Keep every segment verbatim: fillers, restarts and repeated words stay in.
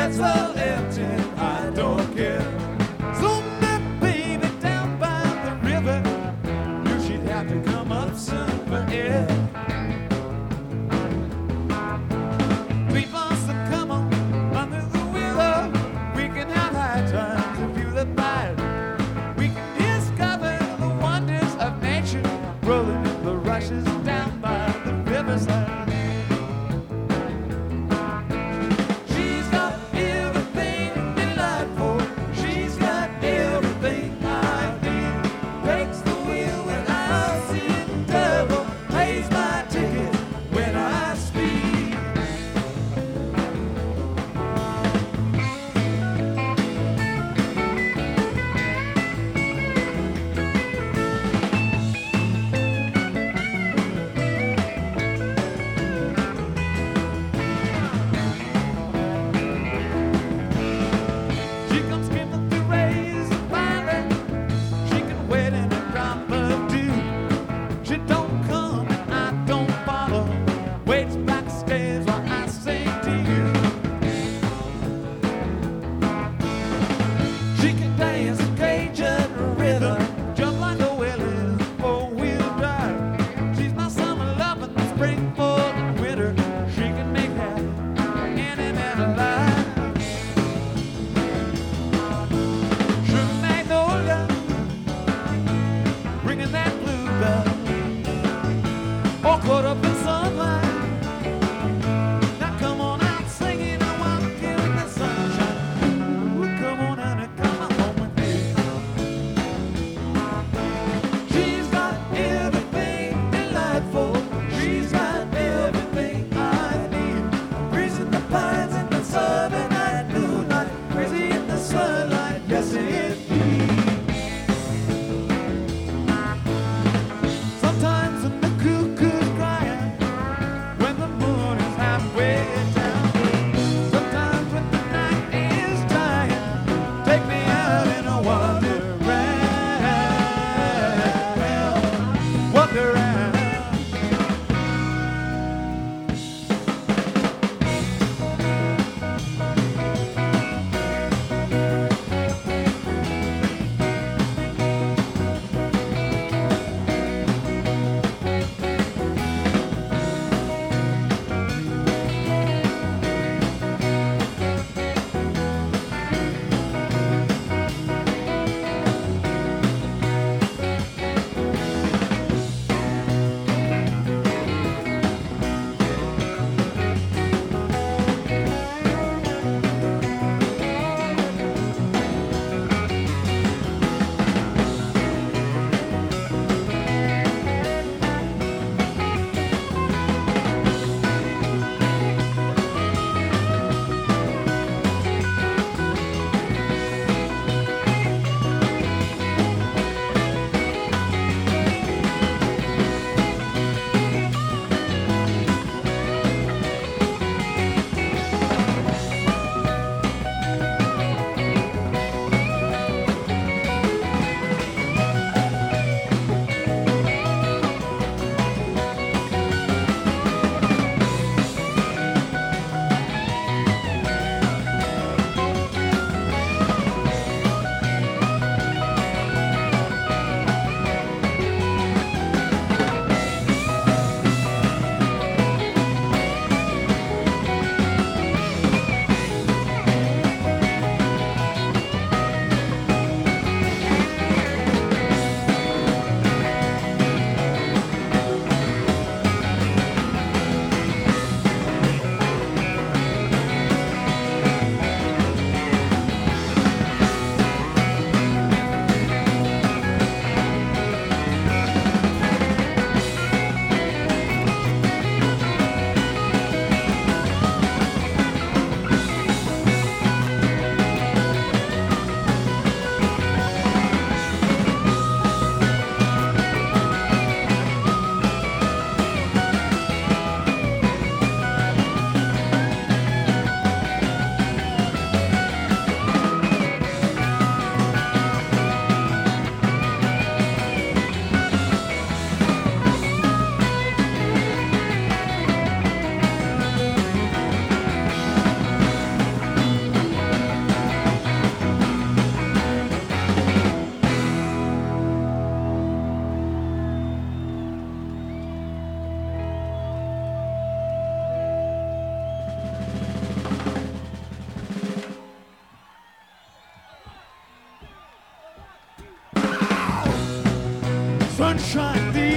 gets well empty, I don't care. So that baby down by the river, knew she'd have to come up soon for air. Three months to come on under the willow, we can have high times and view the tide. We can discover the wonders of nature, rolling in the rushes down by the riverside. She's got everything delightful. She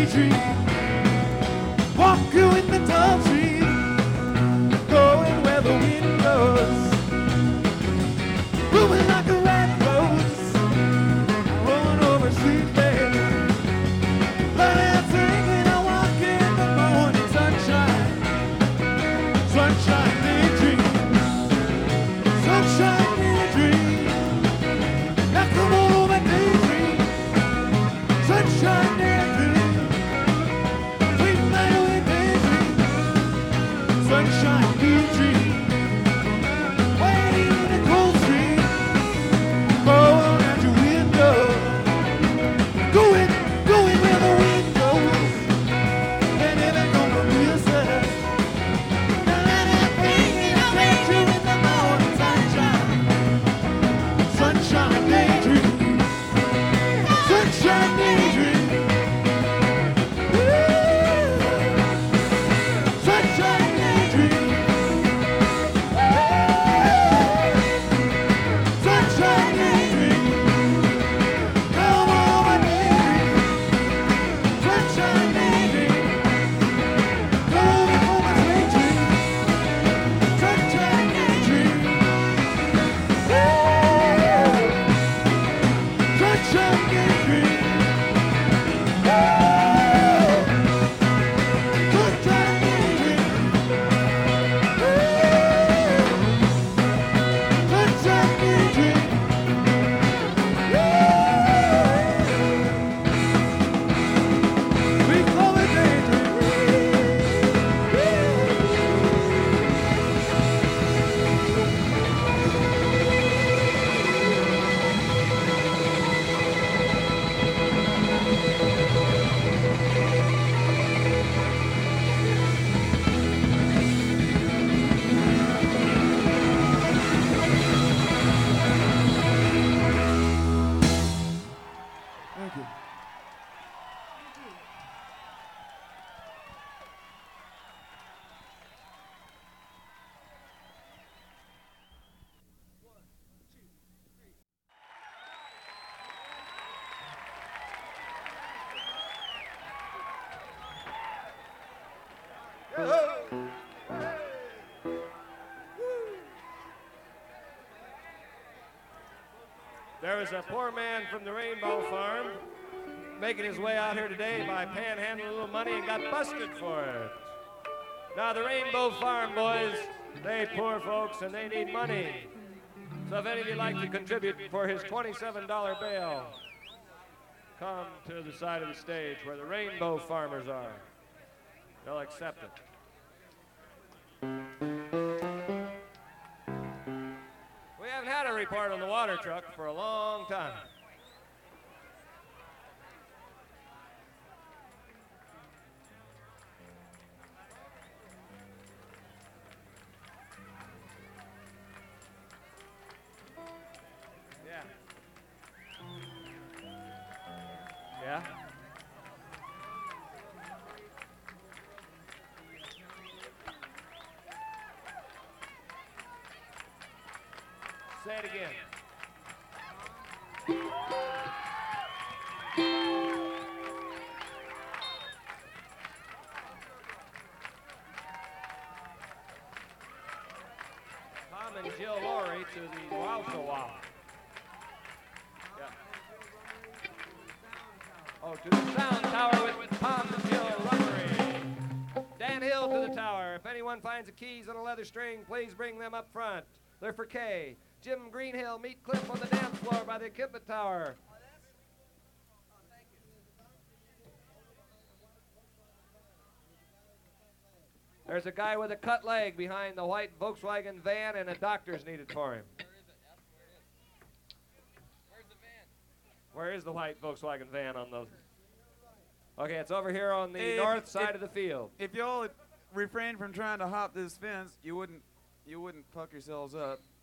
daydream. Walking in the tall trees, going where the wind goes. Moving like a rat rose, rolling over sweet bed. Blood and singing, I walk in the morning sunshine. Sunshine daydream. Sunshine daydream. Now come on over daydream. Sunshine daydream. Sweet melody daydream. Sunshine daydream. Waiting in a cold street. Blowing at your window. Going, going where the wind goes. And it ain't gonna be a sad. Now let it bring it, I'll take you in the morning sunshine. Sunshine daydream. Sunshine daydream. Woo. Sunshine daydream. Woo. Sunshine daydream. Come on, daydream. Sunshine daydream. Come on, daydream. Sunshine daydream. Woo. Sunshine daydream. Woo. Sunshine daydream. Woo. Sunshine daydream. Woo. We call it daydream. Thank you. There was a poor man from the Rainbow Farm making his way out here today by panhandling a little money and got busted for it. Now the Rainbow Farm boys, they poor folks and they need money. So if any of you like to contribute for his twenty-seven dollar bail, come to the side of the stage where the Rainbow Farmers are. They'll accept it. We haven't had a report on the water truck for a long time. Yeah. Yeah? Say it again. Tom and Jill Laurie to the Wowzawa. Yeah. Oh, to the sound tower with Tom and Jill Laurie. Dan Hill to the tower. If anyone finds the keys on a leather string, please bring them up front. They're for Kay. Jim Greenhill, meet Cliff on the dance floor by the equipment tower. There's a guy with a cut leg behind the white Volkswagen van, and a doctor's needed for him. Where is the white Volkswagen van on the... Okay, it's over here on the If- north side if- of the field. If y'all refrain from trying to hop this fence, you wouldn't you wouldn't fuck yourselves up.